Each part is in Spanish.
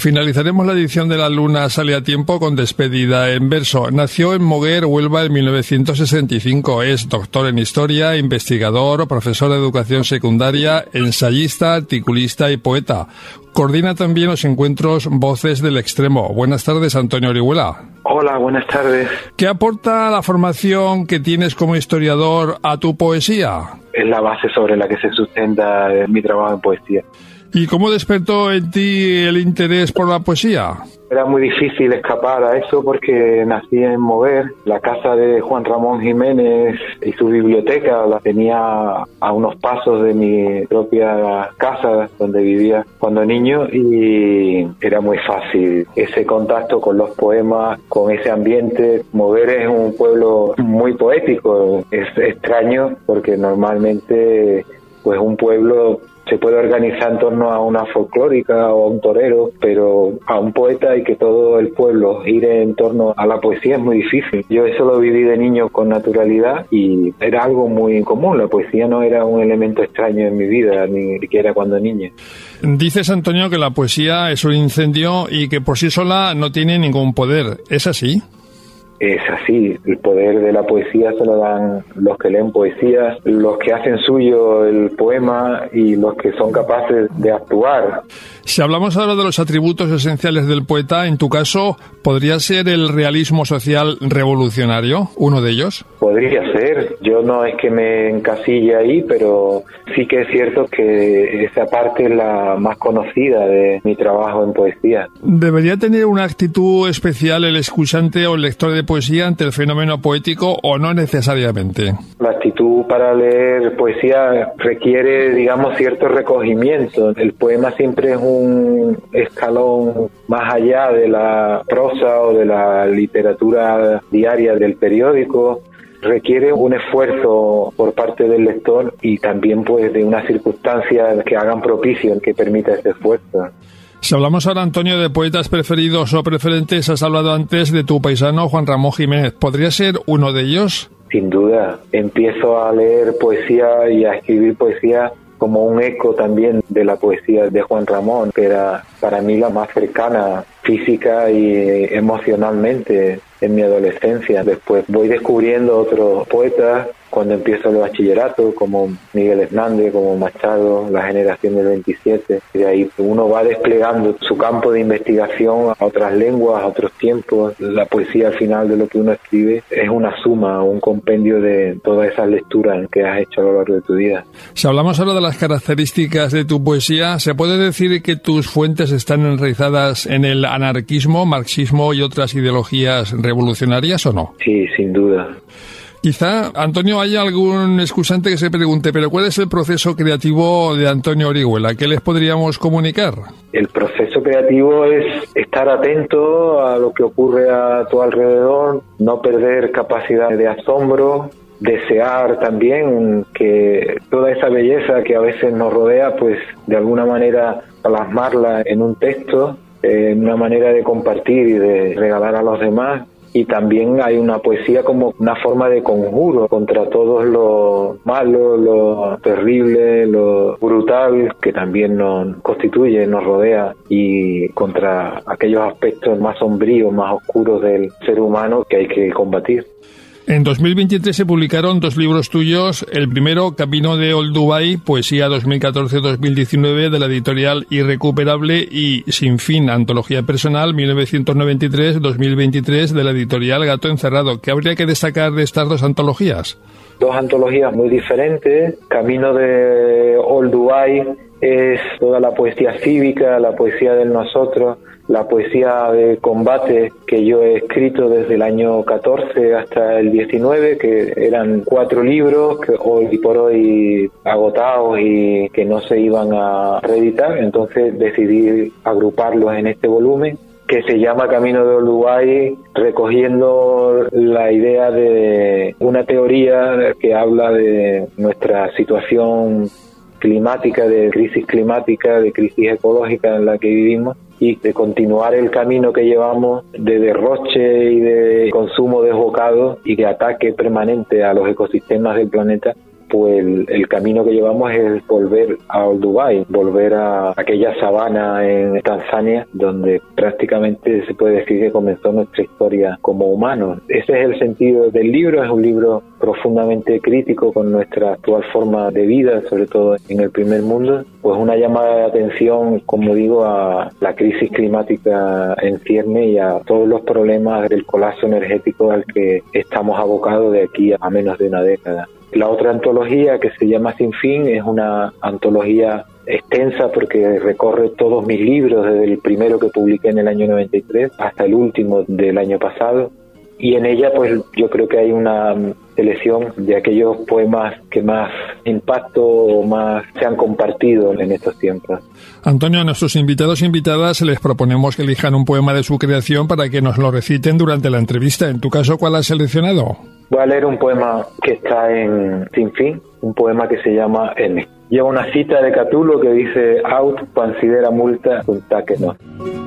Finalizaremos la edición de La Luna sale a tiempo con despedida en verso. Nació en Moguer, Huelva, en 1965. Es doctor en Historia, investigador, profesor de educación secundaria, ensayista, articulista y poeta. Coordina también los encuentros Voces del Extremo. Buenas tardes, Antonio Orihuela. Hola, buenas tardes. ¿Qué aporta la formación que tienes como historiador a tu poesía? Es la base sobre la que se sustenta mi trabajo en poesía. ¿Y cómo despertó en ti el interés por la poesía? Era muy difícil escapar a eso porque nací en Moguer. La casa de Juan Ramón Jiménez y su biblioteca la tenía a unos pasos de mi propia casa donde vivía cuando niño, y era muy fácil ese contacto con los poemas, con ese ambiente. Moguer es un pueblo muy poético. Es extraño porque normalmente pues un pueblo se puede organizar en torno a una folclórica o a un torero, pero a un poeta y que todo el pueblo gire en torno a la poesía es muy difícil. Yo eso lo viví de niño con naturalidad y era algo muy común. La poesía no era un elemento extraño en mi vida, ni siquiera cuando niño. Dices, Antonio, que la poesía es un incendio y que por sí sola no tiene ningún poder. ¿Es así? Es así, el poder de la poesía se lo dan los que leen poesía, los que hacen suyo el poema y los que son capaces de actuar. Si hablamos ahora de los atributos esenciales del poeta, en tu caso, ¿podría ser el realismo social revolucionario uno de ellos? Podría ser, yo no es que me encasille ahí, pero sí que es cierto que esa parte es la más conocida de mi trabajo en poesía. ¿Debería tener una actitud especial el escuchante o el lector de poesía ante el fenómeno poético o no necesariamente? La actitud para leer poesía requiere, digamos, cierto recogimiento. El poema siempre es un escalón más allá de la prosa o de la literatura diaria del periódico. Requiere un esfuerzo por parte del lector y también pues de unas circunstancias que hagan propicio, que permita ese esfuerzo. Si hablamos ahora, Antonio, de poetas preferidos o preferentes, has hablado antes de tu paisano Juan Ramón Jiménez. ¿Podría ser uno de ellos? Sin duda. Empiezo a leer poesía y a escribir poesía como un eco también de la poesía de Juan Ramón, que era para mí la más cercana física y emocionalmente en mi adolescencia. Después voy descubriendo otros poetas cuando empiezo el bachillerato, como Miguel Hernández, como Machado, la generación del 27. Y de ahí uno va desplegando su campo de investigación a otras lenguas, a otros tiempos. La poesía, al final de lo que uno escribe, es una suma, un compendio de todas esas lecturas que has hecho a lo largo de tu vida. Si hablamos ahora de las características de tu poesía, ¿se puede decir que tus fuentes están enraizadas en el anarquismo, marxismo y otras ideologías revolucionarias o no? Sí, sin duda. Quizá, Antonio, haya algún escuchante que se pregunte, ¿pero cuál es el proceso creativo de Antonio Orihuela? ¿Qué les podríamos comunicar? El proceso creativo es estar atento a lo que ocurre a tu alrededor, no perder capacidad de asombro, desear también que toda esa belleza que a veces nos rodea, pues de alguna manera plasmarla en un texto, en una manera de compartir y de regalar a los demás. Y también hay una poesía como una forma de conjuro contra todo lo malo, lo terrible, lo brutal que también nos constituye, nos rodea, y contra aquellos aspectos más sombríos, más oscuros del ser humano que hay que combatir. En 2023 se publicaron 2 libros tuyos. El primero, Camino de Olduvai, poesía 2014-2019 de la editorial Irrecuperable, y Sin fin, antología personal 1993-2023 de la editorial Gato Encerrado. ¿Qué habría que destacar de estas 2 antologías? 2 antologías muy diferentes. Camino de Olduvai es toda la poesía cívica, la poesía del nosotros, la poesía de combate que yo he escrito desde el año 14 hasta el 19, que eran 4 libros que hoy por hoy agotados y que no se iban a reeditar. Entonces decidí agruparlos en este volumen, que se llama Camino de Olduvai, recogiendo la idea de una teoría que habla de nuestra situación climática, de crisis climática, de crisis ecológica en la que vivimos, y de continuar el camino que llevamos de derroche y de consumo desbocado y de ataque permanente a los ecosistemas del planeta, pues el camino que llevamos es volver a Old Dubai, volver a aquella sabana en Tanzania, donde prácticamente se puede decir que comenzó nuestra historia como humanos. Ese es el sentido del libro, es un libro profundamente crítico con nuestra actual forma de vida, sobre todo en el primer mundo, pues una llamada de atención, como digo, a la crisis climática en cierne y a todos los problemas del colapso energético al que estamos abocados de aquí a menos de una década. La otra antología, que se llama Sin Fin, es una antología extensa porque recorre todos mis libros, desde el primero que publiqué en el año 93 hasta el último del año pasado, y en ella pues yo creo que hay una selección de aquellos poemas que más impacto o más se han compartido en estos tiempos. Antonio, a nuestros invitados e invitadas les proponemos que elijan un poema de su creación para que nos lo reciten durante la entrevista. En tu caso, ¿cuál has seleccionado? Voy a leer un poema que está en Sin Fin, un poema que se llama M. Lleva una cita de Catulo que dice: Aut considera multa que no.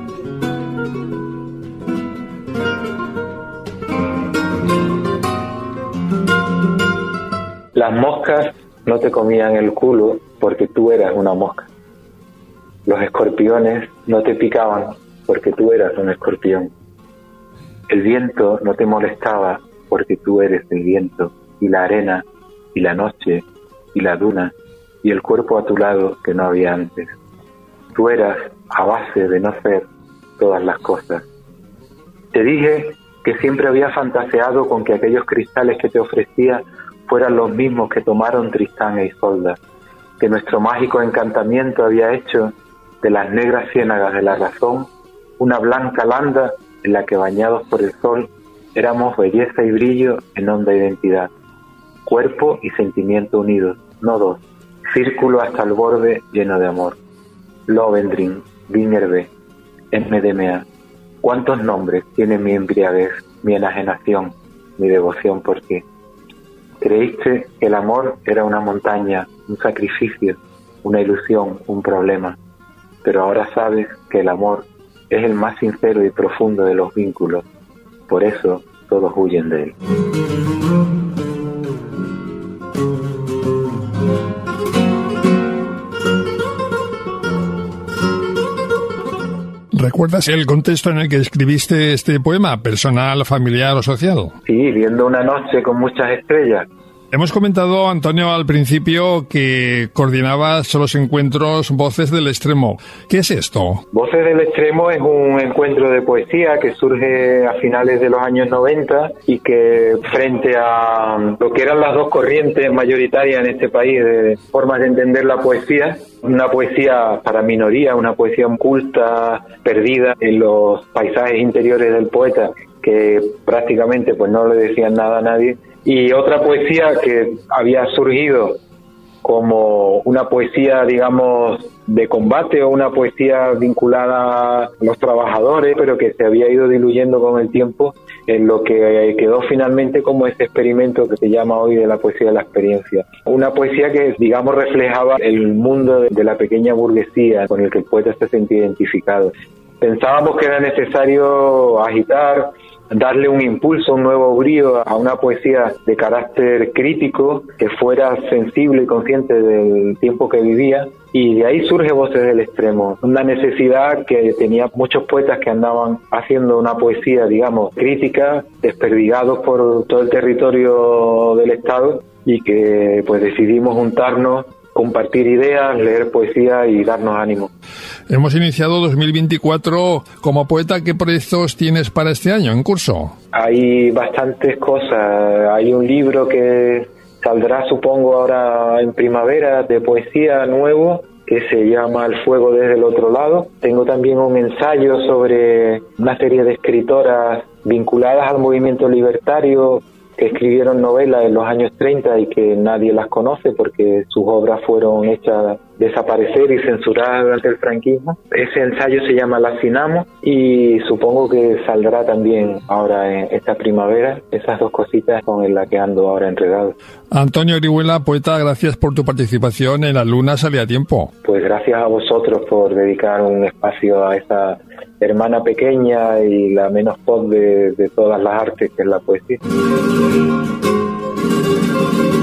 Las moscas no te comían el culo porque tú eras una mosca. Los escorpiones no te picaban porque tú eras un escorpión. El viento no te molestaba porque tú eres el viento, y la arena, y la noche, y la duna, y el cuerpo a tu lado que no había antes. Tú eras, a base de no ser, todas las cosas. Te dije que siempre había fantaseado con que aquellos cristales que te ofrecía fueran los mismos que tomaron Tristán e Isolda, que nuestro mágico encantamiento había hecho de las negras ciénagas de la razón una blanca landa en la que, bañados por el sol, éramos belleza y brillo en honda identidad, cuerpo y sentimiento unidos, no dos, círculo hasta el borde lleno de amor. Lohengrin, Wienerbe, MDMA. ¿Cuántos nombres tiene mi embriaguez, mi enajenación, mi devoción por ti? Creíste que el amor era una montaña, un sacrificio, una ilusión, un problema, pero ahora sabes que el amor es el más sincero y profundo de los vínculos. Por eso todos huyen de él. ¿Recuerdas el contexto en el que escribiste este poema, personal, familiar o social? Sí, viendo una noche con muchas estrellas. Hemos comentado, Antonio, al principio que coordinabas los encuentros Voces del Extremo. ¿Qué es esto? Voces del Extremo es un encuentro de poesía que surge a finales de los años 90 y que, frente a lo que eran las dos corrientes mayoritarias en este país de formas de entender la poesía, una poesía para minoría, una poesía oculta, perdida en los paisajes interiores del poeta, que prácticamente pues no le decían nada a nadie, y otra poesía que había surgido como una poesía, digamos, de combate o una poesía vinculada a los trabajadores, pero que se había ido diluyendo con el tiempo en lo que quedó finalmente como ese experimento que se llama hoy de la poesía de la experiencia. Una poesía que, digamos, reflejaba el mundo de la pequeña burguesía con el que el poeta se sentía identificado. Pensábamos que era necesario agitar, darle un impulso, un nuevo brío a una poesía de carácter crítico, que fuera sensible y consciente del tiempo que vivía, y de ahí surge Voces del Extremo, una necesidad que tenía muchos poetas que andaban haciendo una poesía, digamos, crítica, desperdigados por todo el territorio del Estado, y que pues decidimos juntarnos, compartir ideas, leer poesía y darnos ánimo. Hemos iniciado 2024 como poeta. ¿Qué proyectos tienes para este año en curso? Hay bastantes cosas. Hay un libro que saldrá, supongo, ahora en primavera, de poesía nuevo, que se llama El fuego desde el otro lado. Tengo también un ensayo sobre una serie de escritoras vinculadas al movimiento libertario, que escribieron novelas en los años 30 y que nadie las conoce porque sus obras fueron hechas desaparecer y censuradas durante el franquismo. Ese ensayo se llama La Cinamo y supongo que saldrá también ahora en esta primavera. Esas dos cositas son en las que ando ahora enredado. Antonio Orihuela, poeta, gracias por tu participación en La Luna Sale a Tiempo. Pues gracias a vosotros por dedicar un espacio a esa hermana pequeña y la menos pop de todas las artes, que es la poesía.